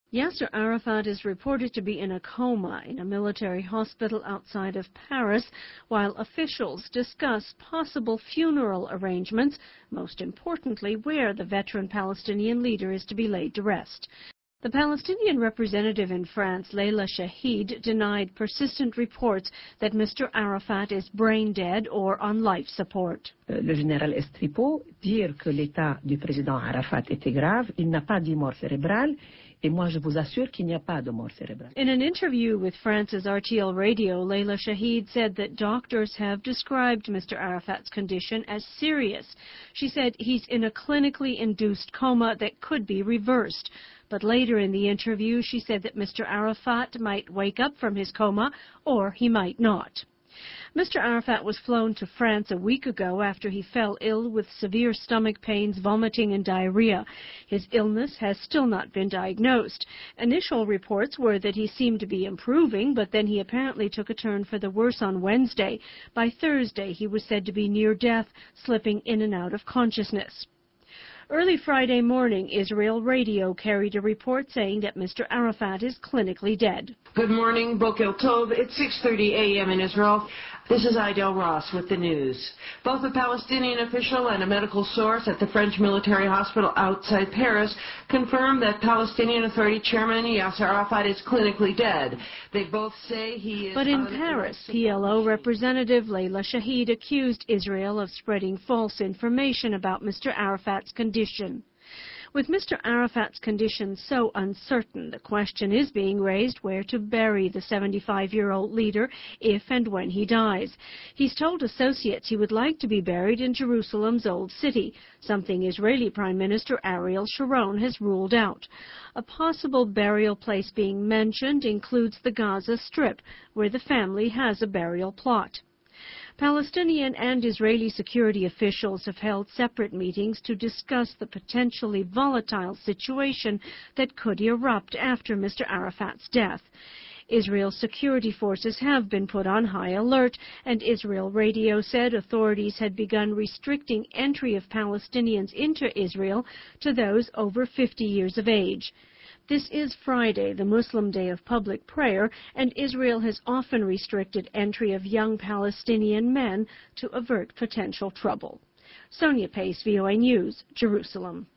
Yasser Arafat is reported to be in a coma in a military hospital outside of Paris, while officials discuss possible funeral arrangements, most importantly where the veteran Palestinian leader is to be laid to rest. The Palestinian representative in France, Leila Shahid, denied persistent reports that Mr. Arafat is brain dead or on life support. Le général Estripo dire que l'état du président Arafat était grave, il n'a pas dit mort cérébrale, et moi je vous assure qu'il n'y a pas de mort cérébrale. In an interview with France's RTL Radio, Leila Shahid said that doctors have described Mr. Arafat's condition as serious. She said he's in a clinically induced coma that could be reversed. But later in the interview, she said that Mr. Arafat might wake up from his coma or he might not. Mr. Arafat was flown to France a week ago after he fell ill with severe stomach pains, vomiting and diarrhea. His illness has still not been diagnosed. Initial reports were that he seemed to be improving, but then he apparently took a turn for the worse on Wednesday. By Thursday, he was said to be near death, slipping in and out of consciousness. Early Friday morning, Israel Radio carried a report saying that Mr. Arafat is clinically dead. Good morning, Boker Tov. It's 6:30 a.m. in Israel. This is Idel Ross with the news. Both a Palestinian official and a medical source at the French military hospital outside Paris confirmed that Palestinian Authority Chairman Yasser Arafat is clinically dead. They both say he is... But in Paris, PLO representative Leila Shahid accused Israel of spreading false information about Mr. Arafat's condition. With Mr. Arafat's condition so uncertain, the question is being raised where to bury the 75-year-old leader if and when he dies. He's told associates he would like to be buried in Jerusalem's Old City, something Israeli Prime Minister Ariel Sharon has ruled out. A possible burial place being mentioned includes the Gaza Strip, where the family has a burial plot. Palestinian and Israeli security officials have held separate meetings to discuss the potentially volatile situation that could erupt after Mr. Arafat's death. Israel's security forces have been put on high alert, and Israel Radio said authorities had begun restricting entry of Palestinians into Israel to those over 50 years of age. This is Friday, the Muslim day of public prayer, and Israel has often restricted entry of young Palestinian men to avert potential trouble. Sonia Pace, VOA News, Jerusalem.